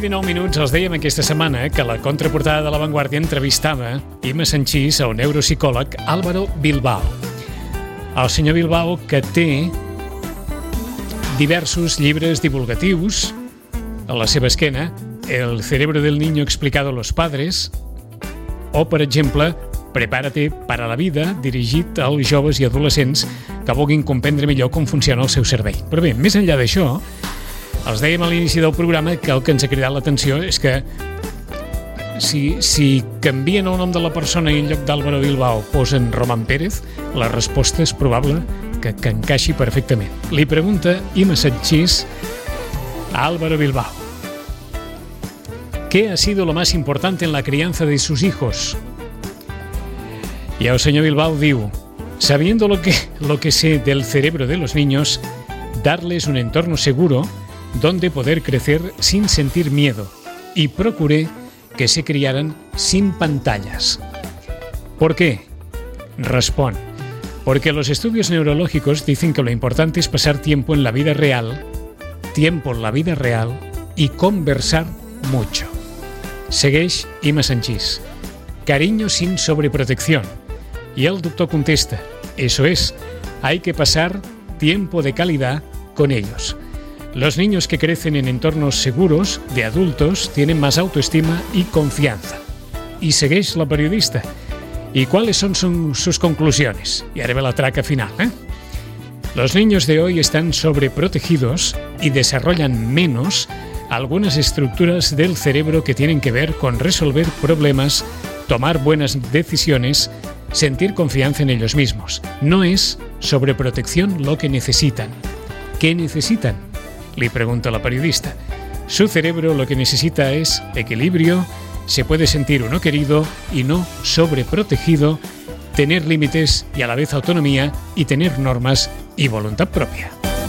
9:19, els dèiem aquesta setmana que la contraportada de La Vanguardia entrevistava Imma Sanchís a un neuropsicòleg, Álvaro Bilbao. El senyor Bilbao, que té diversos llibres divulgatius a la seva esquena, El cerebro del niño explicado a los padres, o, per exemple, Prepárate para la vida, dirigit als joves i adolescents que vulguin comprendre millor com funciona el seu cervell. Però bé, més enllà d'això, els dèiem a l'inici del programa que el que ens ha cridat l'atenció és que si canvien el nom de la persona i en lloc d'Álvaro Bilbao posen Román Pérez, la resposta és probable que encaixi perfectament. Li pregunta Imma Sanchís a Álvaro Bilbao: ¿qué ha sido lo más importante en la crianza de sus hijos? Y el señor Bilbao diu: sabiendo lo que sé del cerebro de los niños, darles un entorno seguro donde poder crecer sin sentir miedo, y procuré que se criaran sin pantallas. ¿Por qué? Respon: porque los estudios neurológicos dicen que lo importante es pasar tiempo en la vida real y conversar mucho. Segueix Imma Sanchís: cariño sin sobreprotección. Y el doctor contesta: eso es, hay que pasar tiempo de calidad con ellos. Los niños que crecen en entornos seguros de adultos tienen más autoestima y confianza. Y segueix la periodista: ¿y cuáles son sus conclusiones? Y haré la traca final, Los niños de hoy están sobreprotegidos y desarrollan menos algunas estructuras del cerebro que tienen que ver con resolver problemas, tomar buenas decisiones, sentir confianza en ellos mismos. No es sobreprotección lo que necesitan. ¿Qué necesitan?, le pregunta la periodista. Su cerebro lo que necesita es equilibrio, se puede sentir uno querido y no sobreprotegido, tener límites y a la vez autonomía, y tener normas y voluntad propia.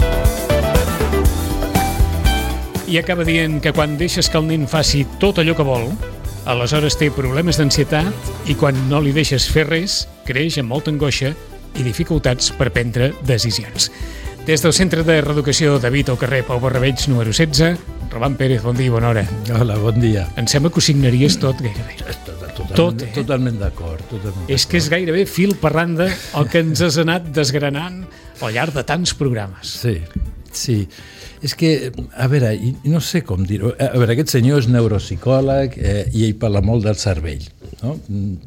I acaba dient que quan deixes que el nen faci tot allò que vol, aleshores té problemes d'ansietat, i quan no li deixes fer res, creix amb molta angoixa i dificultats per prendre decisions. Des del Centre de Reeducació David al carrer Pau Barrabeig, número 16, Román Pérez, bon dia i bona hora. Hola, bon dia. Em sembla que ho signaries tot, gairebé. Totalment d'acord. És que és gairebé fil per randa el que ens has anat desgranant al llarg de tants programes. Sí. És que, a veure, no sé com dir-ho. A veure, aquest senyor és neuropsicòleg i ell parla molt del cervell, no?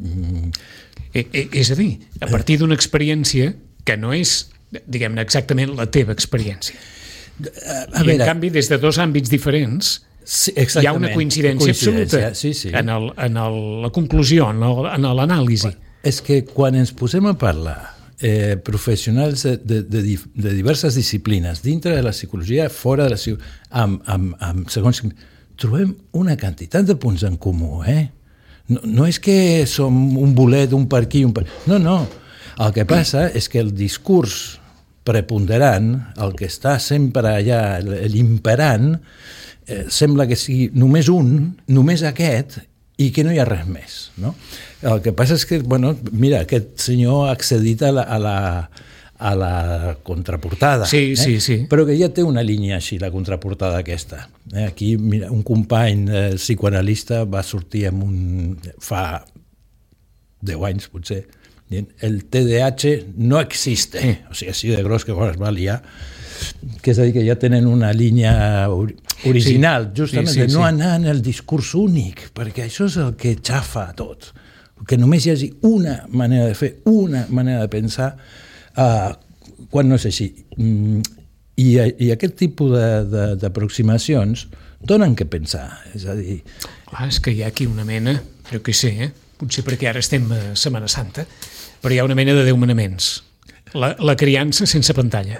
És a dir, a partir d'una experiència que no és, diguem-ne, exactament la teva experiència. I en canvi, des de dos àmbits diferents, hi ha una coincidència absoluta en la conclusió, en l'anàlisi. És que quan ens posem a parlar professionals de diverses disciplines, dintre de la psicologia, fora de la psicologia, segons, trobem una quantitat de punts en comú. No és que som un bolet, un per aquí, un per... No. El que passa és que el discurs preponderant, el que està sempre allà, l'imperant, sembla que sigui només aquest, i que no hi ha res més, no? El que passa és que, mira, aquest senyor ha accedit a la contraportada. Sí. Però que ja té una línia així, la contraportada aquesta. Aquí, mira, un company psicoanalista va sortir fa 10 anys, potser, dient: el TDAH no existe. O sigui, així de gros que es va liar. Que és a dir, que ja tenen una línia original, justament, de no anar en el discurs únic, perquè això és el que xafa tot. Que només hi hagi una manera de fer, una manera de pensar, quan no és així. I aquest tipus d'aproximacions donen què pensar. És a dir... És que hi ha aquí una mena, jo què sé, potser perquè ara estem a Setmana Santa, però hi ha una mena de 10 manaments. La criança sense pantalla.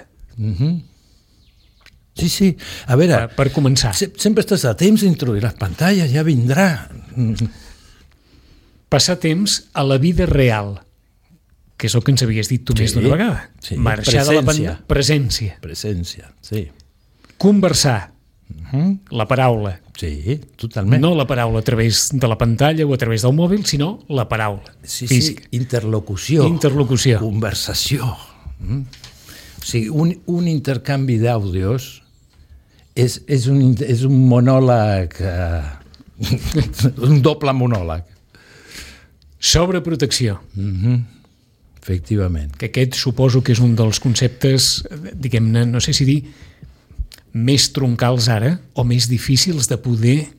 Sí. A veure... Per començar. Sempre estàs a temps d'introduir les pantalles, ja vindrà. Passar temps a la vida real, que és el que ens havies dit tu més d'una vegada. Sí. Marxar de la pantalla. Presència, sí. Conversar. La paraula. Sí, totalment. No la paraula a través de la pantalla o a través del mòbil, sinó la paraula física. Interlocució. Conversació. O sigui, un intercanvi d'àudios és un monòleg, un doble monòleg. Sobreprotecció. Efectivament. Que aquest suposo que és un dels conceptes, diguem-ne, no sé si dir, més troncals ara o més difícils de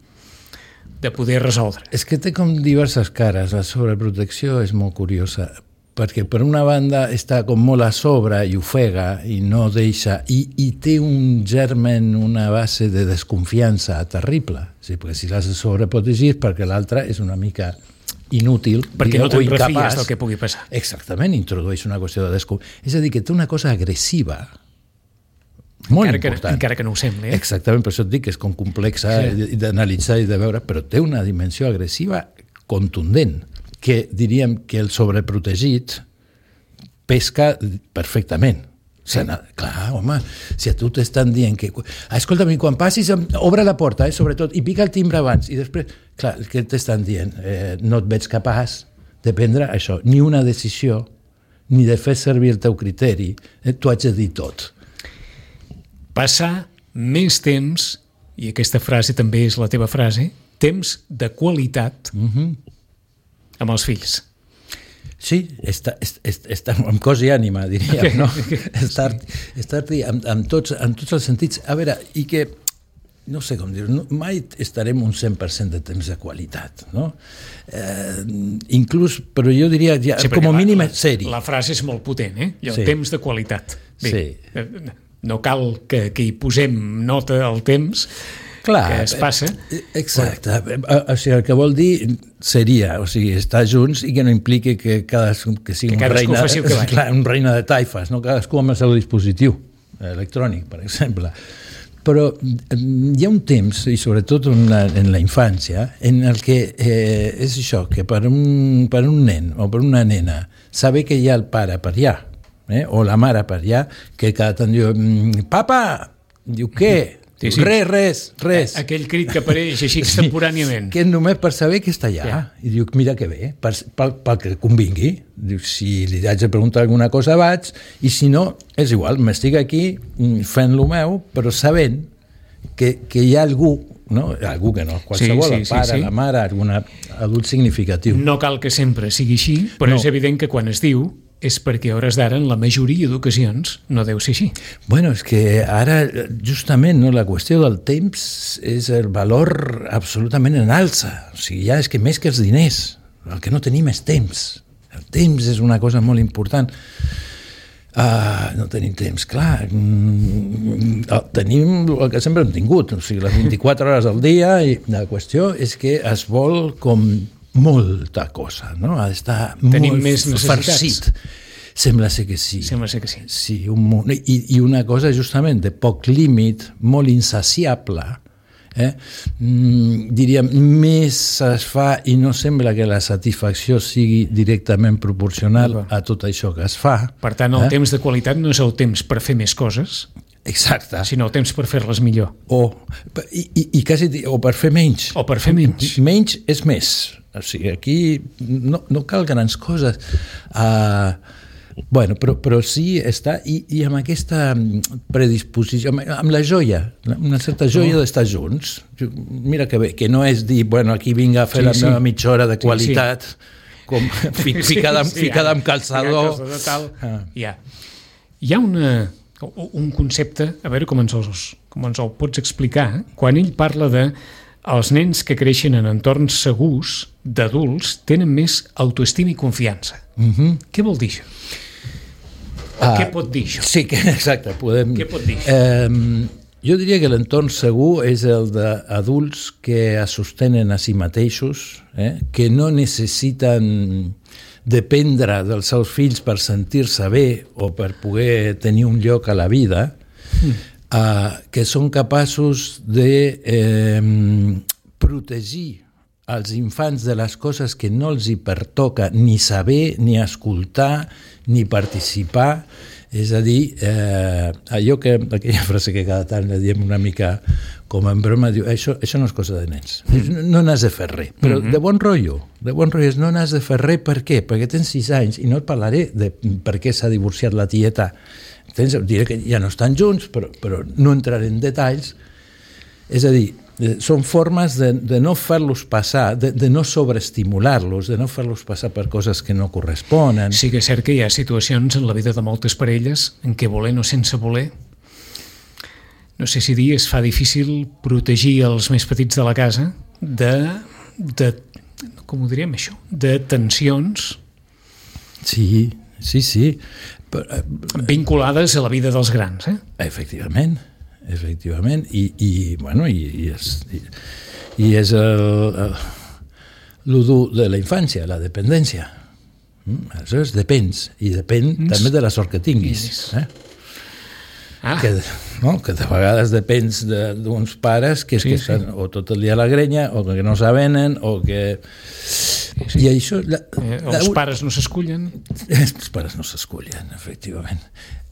poder resoldre. És que té com diverses cares. La sobreprotecció és molt curiosa, perquè per una banda està com molt a sobre i ofega i no deixa, i té un germen, una base de desconfiança terrible. Sí, perquè si l'has de sobreprotegir perquè l'altre és una mica inútil, perquè no te'n refies del que pugui passar. Exactament, introdueix una qüestió de desconfiança. És a dir, que té una cosa agressiva molt important. Encara que no ho sembli. Exactament, per això et dic que és com complexa d'analitzar i de veure, però té una dimensió agressiva contundent, que diríem que el sobreprotegit pesca perfectament. Clar, home, si a tu t'estan dient que... Escolta'm, quan passis, obre la porta, sobretot, i pica el timbre abans, i després... Clar, què t'estan dient? No et veig capaç de prendre això, ni una decisió, ni de fer servir el teu criteri. Tu haig de dir tot. Passar més temps, i aquesta frase també és la teva frase, temps de qualitat amb els fills. Sí, estar amb cos i ànima, diríem, no? Estar-hi en tots els sentits. A veure, i que, no sé com dir-ho, mai estarem un 100% de temps de qualitat, no? Inclús, però jo diria, ja, com a mínim, seri. La frase és molt potent, el temps de qualitat. Bé, no cal que hi posem nota al temps, que es passa. Exacte. O sigui, el que vol dir seria, estar junts i que no impliqui que cadascú sigui un reina de taifes, no? Cadascú amb el seu dispositiu electrònic, per exemple. Però hi ha un temps, i sobretot en la infància, en el que és això, que per un nen o per una nena saber que hi ha el pare per allà, o la mare per allà, que cada tant diu, papa, diu què? Sí. Res. Aquell crit que apareix així extemporàniament. Que només per saber que està allà. I diu, mira que bé, pel que convingui. Diu, si li haig de preguntar alguna cosa vaig, i si no, és igual, m'estic aquí fent lo meu, però sabent que hi ha algú, no? Algú que no, qualsevol, el pare, la mare, algun adult significatiu. No cal que sempre sigui així, però és evident que quan es diu és perquè a hores d'ara, en la majoria d'ocasions, no deu ser així. Bueno, és que ara, justament, la qüestió del temps és el valor absolutament en alça. O sigui, ja és que més que els diners, el que no tenim és temps. El temps és una cosa molt important. No tenim temps, clar. Tenim el que sempre hem tingut, o sigui, les 24 hores al dia, i la qüestió és que es vol com molta cosa, no? Ha d'estar molt farcit. Sembla ser que sí. Sí, i una cosa justament de poc límit, molt insaciable, diríem, més es fa i no sembla que la satisfacció sigui directament proporcional a tot això que es fa. Per tant, el temps de qualitat no és el temps per fer més coses, exacte, sinó el temps per fer-les millor. O per fer menys. O per fer menys. Menys és més. O sigui, aquí no cal grans coses. Però sí està, i amb aquesta predisposició, amb la joia, una certa joia d'estar junts. Mira que bé, que no és dir, aquí vinc a fer la meva mitja hora de qualitat, com ficada amb calçador. Hi ha un concepte, a veure com ens el pots explicar, quan ell parla de els nens que creixen en entorns segurs d'adults tenen més autoestima i confiança. Què vol dir això? Què pot dir això? Sí, exacte. Què pot dir això? Jo diria que l'entorn segur és el d'adults que es sostenen a si mateixos, que no necessiten dependre dels seus fills per sentir-se bé o per poder tenir un lloc a la vida, que són capaços de protegir els infants de les coses que no els hi pertoca ni saber, ni escoltar, ni participar. És a dir, aquella frase que cada tant le diem una mica com en broma, diu, això no és cosa de nens, no n'has de fer res, però de bon rotllo és no n'has de fer res. Per què? Perquè tens 6 anys i no et parlaré de per què s'ha divorciat la tieta, diré que ja no estan junts, però no entraré en detalls, És a dir, són formes de no fer-los passar, de no sobreestimular-los, de no fer-los passar per coses que no corresponen. Sí que és cert que hi ha situacions en la vida de moltes parelles en què volent o sense voler, no sé si dir, es fa difícil protegir els més petits de la casa de com ho diríem això, de tensions... Sí. Vinculades a la vida dels grans, Efectivament. I és el dur de la infància, la dependència. Aleshores depens, i depèn també de la sort que tinguis. Que de vegades depens d'uns pares que estan o tot el dia a la grenya, o que no s'avenen, o que... I això... Els pares no s'escullen. Els pares no s'escullen, efectivament.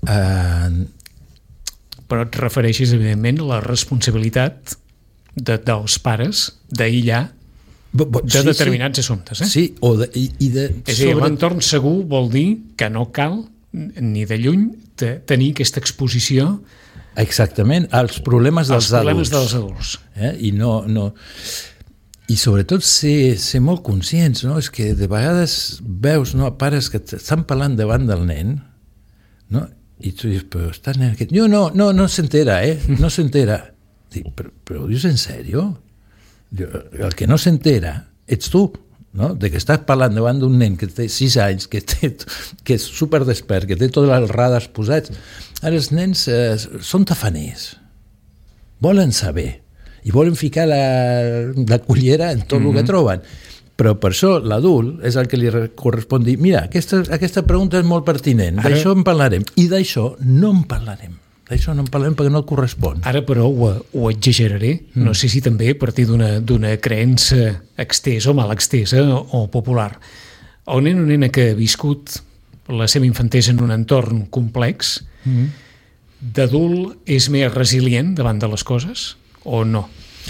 Però et refereixes, evidentment, a la responsabilitat dels pares d'aïllar de determinats assumptes. Sí, és a dir, l'entorn segur vol dir que no cal, ni de lluny, tenir aquesta exposició... Exactament, als problemes dels adults. I no... I sobretot ser molt conscients, no? És que de vegades veus pares que estan parlant davant del nen, no? I tu dius, però està el nen aquest... No s'entera, no s'entera. Dic, però ho dius en sèrio? El que no s'entera ets tu, no? De que estàs parlant davant d'un nen que té 6 anys, que és superdespert, que té tots els radars posats. Ara els nens són tafaners, volen saber, i volen ficar la cullera en tot el que troben. Però per això l'adult és el que li correspon dir, mira, aquesta pregunta és molt pertinent, d'això en parlarem, i d'això no en parlarem. D'això no en parlarem perquè no et correspon. Ara, però, ho exageraré. No sé si també a partir d'una creença extesa o mal extesa o popular. El nen o nena que ha viscut la seva infantesa en un entorn complex, d'adult és més resilient davant de les coses o no?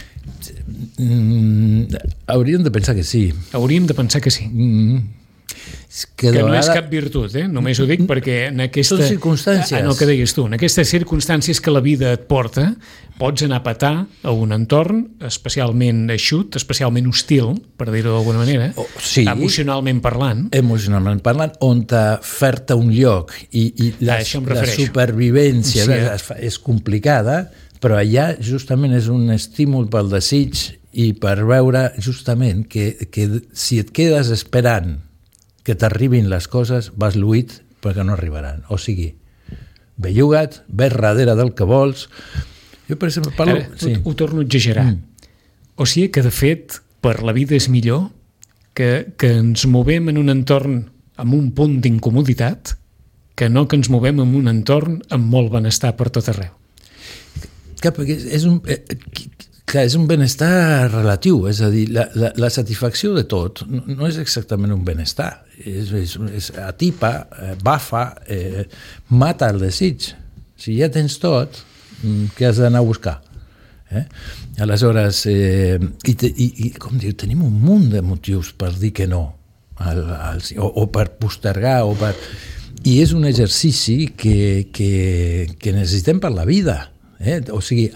Hauríem de pensar que sí. Hauríem de pensar que sí. Que no és cap virtut, només ho dic perquè en aquestes circumstàncies. En el que deies tu, en aquestes circumstàncies que la vida et porta, pots anar a petar a un entorn especialment eixut, especialment hostil, per dir-ho d'alguna manera, emocionalment parlant. Emocionalment parlant, on fer-te un lloc i la supervivència és complicada, però allà justament és un estímul pel desig i per veure justament que si et quedes esperant que t'arribin les coses, vas lluït perquè no arribaran. O sigui, belluga't, ves darrere del que vols. Jo, per exemple, parlo... Ho torno a exagerar. O sigui que, de fet, per la vida és millor que ens movem en un entorn amb un punt d'incomoditat que no que ens movem en un entorn amb molt benestar per tot arreu. Perquè és un benestar relatiu, és a dir, la satisfacció de tot no és exactament un benestar, és atipa, bafa, mata el desig. Si ja tens tot, què has d'anar a buscar? Aleshores, com diu, tenim un munt de motius per dir que no, o per postergar, i és un exercici que necessitem per la vida. O sigui,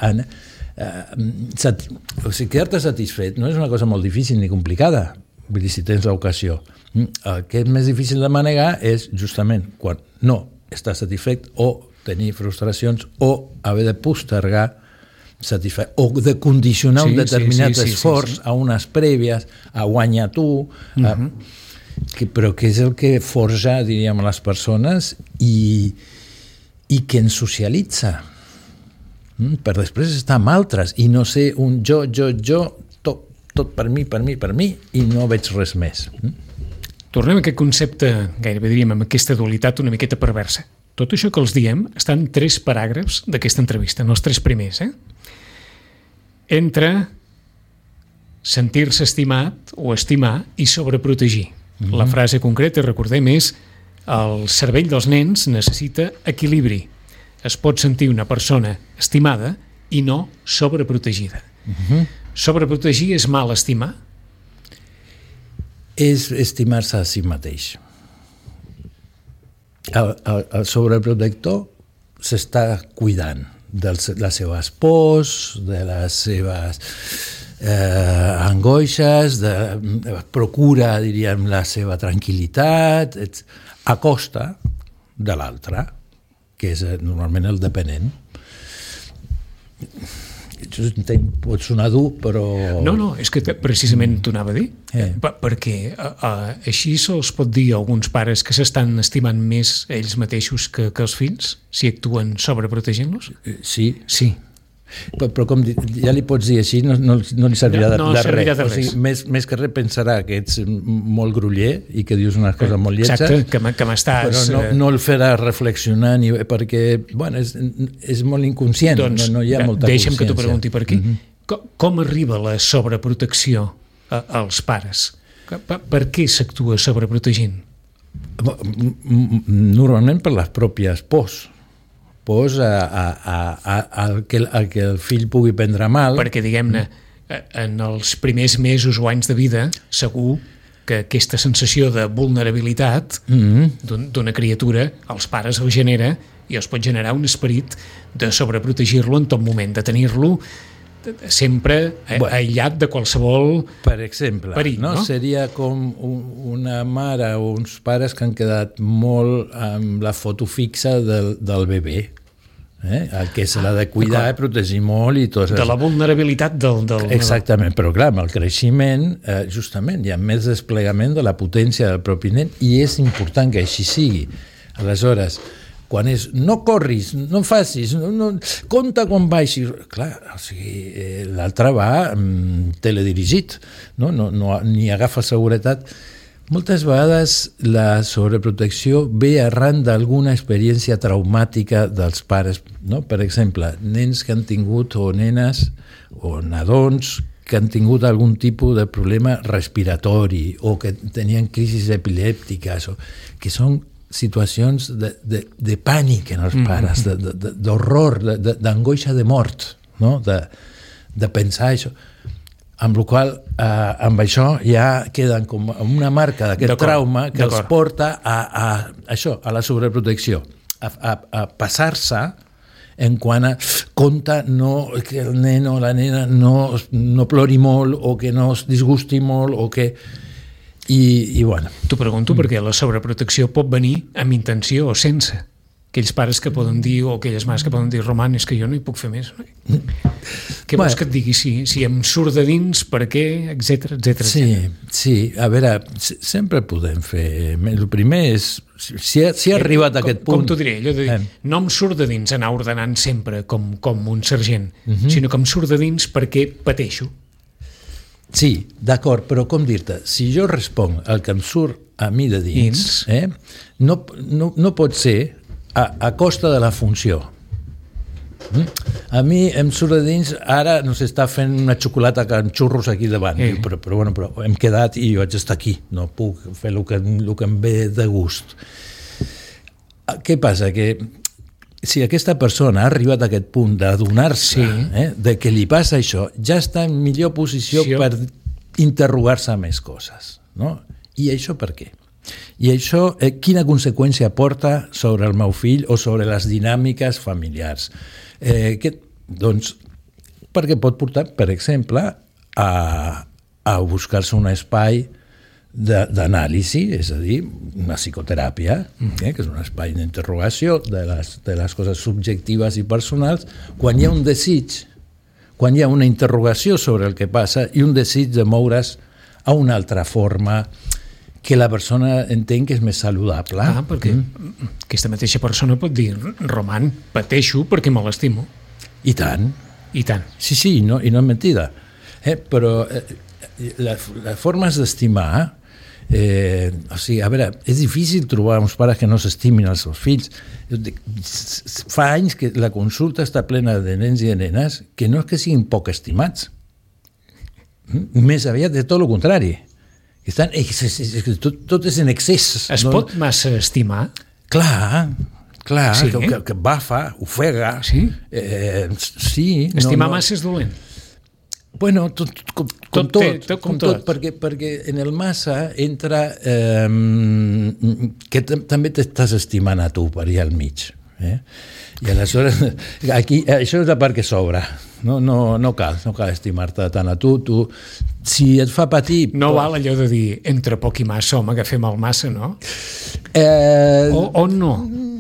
quedar-te satisfet no és una cosa molt difícil ni complicada, vull dir, si tens l'ocasió. El que és més difícil de manegar és justament quan no estàs satisfet o tenir frustracions o haver de postergar o de condicionar un determinat esforç a unes prèvies, a guanyar tu, però que és el que forja, diríem, les persones i que ens socialitza. Per després estar amb altres i no ser un jo, tot per mi, i no veig res més. Tornem a aquest concepte, gairebé diríem, amb aquesta dualitat una miqueta perversa. Tot això que els diem està en 3 paràgrafs d'aquesta entrevista, en els 3 primers. Entre sentir-se estimat o estimar i sobreprotegir. La frase concreta, recordem, és el cervell dels nens necessita equilibri. Es pot sentir una persona estimada i no sobreprotegida. Sobreprotegir és mal estimar? És estimar-se a si mateix. El sobreprotector s'està cuidant de les seves pors, de les seves angoixes, procura, diríem, la seva tranquil·litat, a costa de l'altre, que és normalment el dependent. Això pot sonar dur, però... No, és que precisament t'ho anava a dir, perquè així se'ls pot dir a alguns pares que s'estan estimant més ells mateixos que els fills, si actuen sobreprotegint-los? Sí. Però com ja li pots dir així, no li servirà de res. O sigui, més que res pensarà que ets molt groller i que dius unes coses molt lletges. Exacte, que m'estàs... Però no el farà reflexionar, perquè és molt inconscient, no hi ha molta consciència. Deixa'm que t'ho pregunti per aquí. Com arriba la sobreprotecció als pares? Per què s'actua sobreprotegint? Normalment per les pròpies pors a que el fill pugui prendre mal. Perquè, diguem-ne, en els primers mesos o anys de vida, segur que aquesta sensació de vulnerabilitat d'una criatura, els pares el genera i els pot generar un esperit de sobreprotegir-lo en tot moment, de tenir-lo sempre aïllat de qualsevol perill. No? Seria com una mare o uns pares que han quedat molt amb la foto fixa del bebè, el que se l'ha de cuidar i protegir molt i tot. De la vulnerabilitat del... Exactament, però clar, amb el creixement justament hi ha més desplegament de la potència del propi nen i és important que així sigui. Aleshores, quan és no corris, no facis, compta quan baixis. Clar, o sigui, l'altre va teledirigit, ni agafa seguretat. Moltes vegades la sobreprotecció ve arran d'alguna experiència traumàtica dels pares. No? Per exemple, nens que han tingut, o nenes, o nadons, que han tingut algun tipus de problema respiratori, o que tenien crisis epilèptiques, que són situacions de pànic en els pares, d'horror, d'angoixa de mort, no? de pensar això. Amb la qual amb això ja queden com una marca d'aquest trauma que els porta a això, a la sobreprotecció, a passar-se en quant a compte que el nen o la nena no plori molt o que no es disgusti molt o que... I bueno. T'ho pregunto perquè la sobreprotecció pot venir amb intenció o sense. Aquells pares que poden dir, o aquelles mares que poden dir, Roman, és que jo no hi puc fer més. Què vols que et digui? Si em surt de dins, per què, etcètera. Sí, a veure, sempre podem fer... El primer és, si ha arribat a aquest punt... Com t'ho diré? Allò de dir, no em surt de dins anar ordenant sempre com un sergent, sinó que em surt de dins perquè pateixo. Sí, d'acord, però com dir-te, si jo responc el que em surt a mi de dins, no pot ser a costa de la funció. A mi em surt de dins, ara no s'està fent una xocolata amb xurros aquí davant, però hem quedat i jo haig d'estar aquí, no puc fer el que em ve de gust. Què passa? Que si aquesta persona ha arribat a aquest punt d'adonar-se de que li passa això, ja està en millor posició per interrogar-se més coses. No? I això per què? I això, quina conseqüència porta sobre el meu fill o sobre les dinàmiques familiars? Doncs, perquè pot portar, per exemple, a buscar-se un espai d'anàlisi, és a dir, una psicoteràpia, que és un espai d'interrogació de les coses subjectives i personals, quan hi ha un desig, quan hi ha una interrogació sobre el que passa i un desig de moure's a una altra forma que la persona entén que és més saludable. Perquè aquesta mateixa persona pot dir, Roman, pateixo perquè me l'estimo. I tant. Sí, i no és mentida. Però les formes d'estimar, o sigui, a veure, és difícil trobar uns pares que no s'estimin els seus fills. Fa anys que la consulta està plena de nens i de nenes que no és que siguin poc estimats. Més aviat de tot el contrari. Tot és en excés. Es pot massa estimar? Clar, que bafa, ofega. Sí? Sí. Estimar massa és dolent. Bueno, com tot, perquè en el massa entra que també t'estàs estimant a tu per allà al mig. I aleshores, aquí, això és la part que sobra. No cal estimar-te tant a tu. Si et fa patir... No val allò de dir, entre poc i massa, home, agafem el massa, no? O no?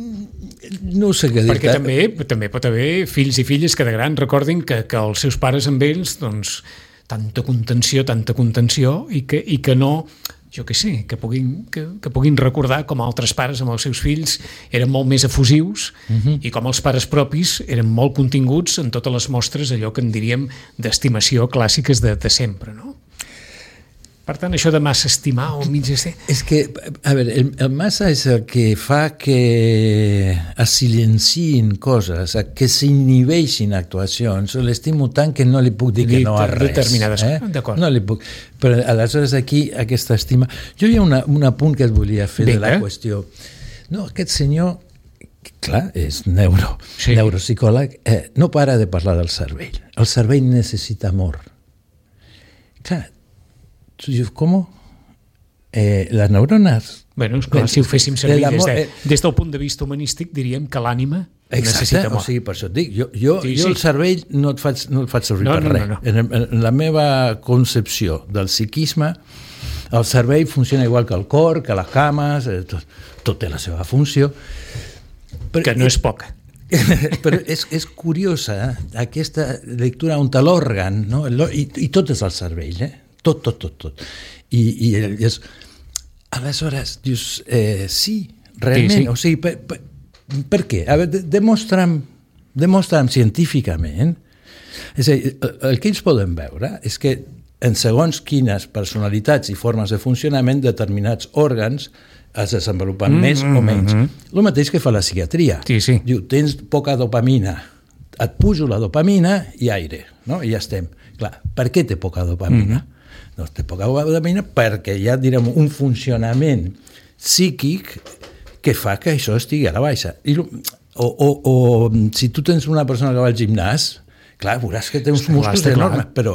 No sé què dir. Perquè també pot haver fills i filles que de gran recordin que els seus pares amb ells, doncs, tanta contenció i que no... jo què sé, que puguin recordar com altres pares amb els seus fills eren molt més efusius i com els pares propis eren molt continguts en totes les mostres, allò que en diríem d'estimació clàssiques de sempre, no? Per tant, això de massa estimar o mig estimar... És que, a veure, el massa és el que fa que es silenciïn coses, que s'inhibeixin actuacions. L'estimo tant que no li puc dir que no a res. Determinades, d'acord. No li puc. Però aleshores aquí, aquesta estima... Jo hi ha un apunt que et volia fer de la qüestió. No, aquest senyor, clar, és neuropsicòleg, no para de parlar del cervell. El cervell necessita amor. Clar, ¿cómo? Las neurones... Bueno, esclar, si ho féssim servir des del punt de vista humanístic, diríem que l'ànima necessita amor. O sigui, per això et dic, jo el cervell no el faig servir per res. No. En la meva concepció del psiquisme, el cervell funciona igual que el cor, que les cames, tot té la seva funció. Que no és poca. Però és curiosa, aquesta lectura on l'òrgan, no? I tot és el cervell, tot. I aleshores dius, sí, realment, o sigui, per què? A veure, demostra'm científicament. És a dir, el que ells poden veure és que en segons quines personalitats i formes de funcionament determinats òrgans es desenvolupen més o menys. El mateix que fa la psiquiatria. Sí. Diu, tens poca dopamina, et pujo la dopamina i aire, no? I ja estem. Clar, per què té poca dopamina? Doncs té poca dopamina perquè hi ha, direm, un funcionament psíquic que fa que això estigui a la baixa. O si tu tens una persona que va al gimnàs, clar, veuràs que té uns músculs enormes, però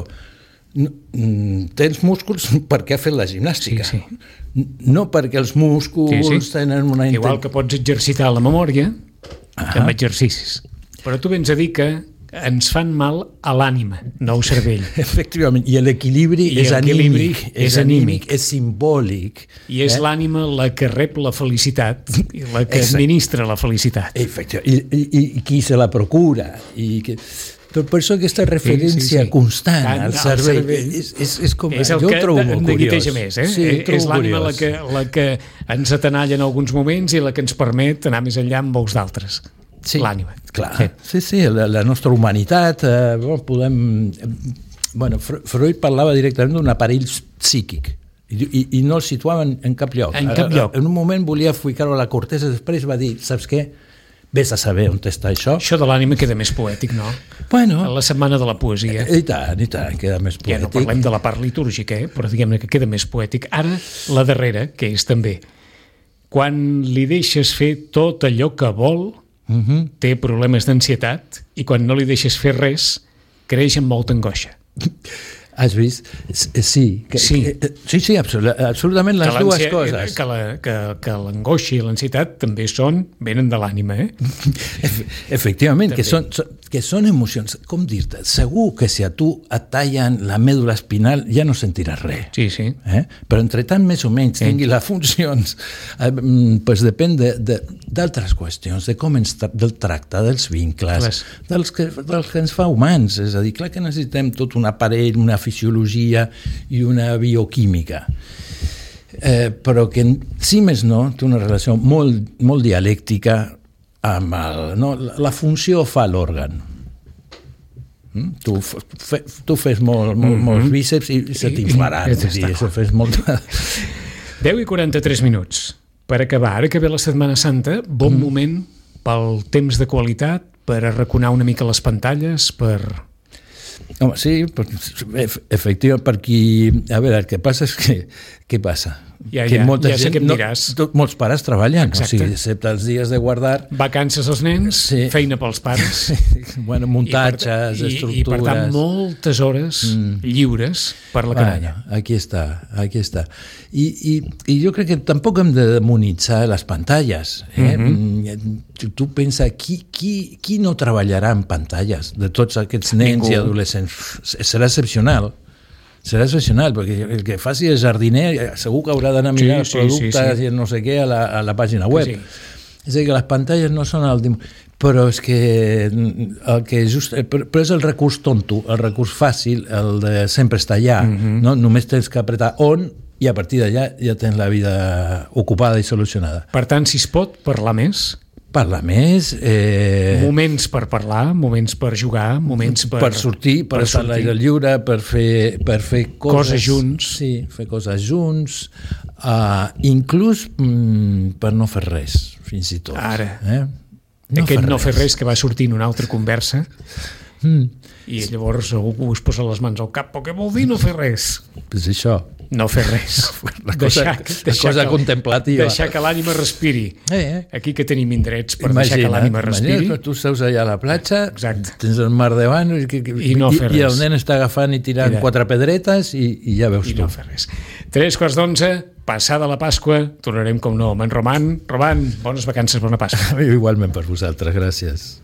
tens músculs perquè ha fet la gimnàstica. Sí. No perquè els músculs tenen una... Igual que pots exercitar la memòria amb exercicis. Però tu vens a dir que ens fan mal a l'ànima, no al cervell. Efectivament, i l'equilibri és anímic, és simbòlic. I és l'ànima la que rep la felicitat i la que administra la felicitat. Efectivament, i qui se la procura. Per això aquesta referència constant al cervell és com... És el que em neguiteja més. És l'ànima la que ens atenalla en alguns moments i la que ens permet anar més enllà amb molts d'altres. Sí, l'ànima. Clar. Sí, la nostra humanitat, podem... Bueno, Freud parlava directament d'un aparell psíquic i no el situava en cap lloc. En cap lloc. En un moment volia ficar-ho a la cortesa, després va dir, saps què? Vés a saber on està això. Això de l'ànima queda més poètic, no? Bueno. A la setmana de la poesia. I tant, queda més poètic. Ja no parlem de la part litúrgica, però diguem-ne que queda més poètic. Ara, la darrera, que és també, quan li deixes fer tot allò que vol, té problemes d'ansietat, i quan no li deixes fer res, creix amb molta angoixa. Has vist? Sí, absolutament les dues coses. Que l'angoixa i l'ansietat també venen de l'ànima, Efectivament, que són emocions. Com dir-te? Segur que si a tu et tallen la mèdula espinal ja no sentiràs res. Sí. Però entre tant més o menys tingui les funcions, pues depèn d'altres qüestions, de com del tracte, dels vincles, dels que ens fa humans. És a dir, clar que necessitem tot un aparell, una fisiologia i una bioquímica. Però que, si més no, té una relació molt dialèctica amb la funció fa l'òrgan. Tu fes molts bíceps i se t'inflaran. Fes molt... 10:43 minuts. Per acabar, ara que ve la Setmana Santa, bon moment pel temps de qualitat, per arraconar una mica les pantalles, per... Home, sí, efectivament, perquè... A veure, el que passa és que... Què passa? Ja sé què em diràs. Molts pares treballen, exacte. O sigui, excepte els dies de guardar... Vacances als nens, sí. Feina pels pares... bueno, muntatges, estructures... I per tant, moltes hores lliures per la canalla. Aquí està. I jo crec que tampoc hem de demonitzar les pantalles. Tu pensa, qui no treballarà en pantalles de tots aquests nens i adolescents? Serà excepcional. Serà excepcional, perquè el que faci el jardiner segur que haurà d'anar a mirar els productes i no sé què a la pàgina web. És a dir, que les pantalles no són el... Però és que però és el recurs tonto, el recurs fàcil, el de sempre estar allà. No? Només tens que apretar on i a partir d'allà ja tens la vida ocupada i solucionada. Per tant, si es pot parlar més... Parlar més... Moments per parlar, moments per jugar, moments per sortir, per estar a l'aire lliure, per fer coses junts. Sí, fer coses junts, inclús per no fer res, fins i tot. Ara, no fer res que va sortir en una altra conversa i llavors algú us posa les mans al cap, però què vol dir no fer res? És això. No fer res. La cosa contemplativa. Deixar que l'ànima respiri. Aquí que tenim indrets per deixar que l'ànima respiri. Imagina't, tu seus allà a la platja, tens el mar davant i no fer res. I el nen està agafant i tirant 4 pedretes i ja veus tu. I no fer res. 3:15, passada la Pasqua, tornarem com no amb en Roman. Roman, bones vacances, bona Pasqua. Igualment per vosaltres, gràcies.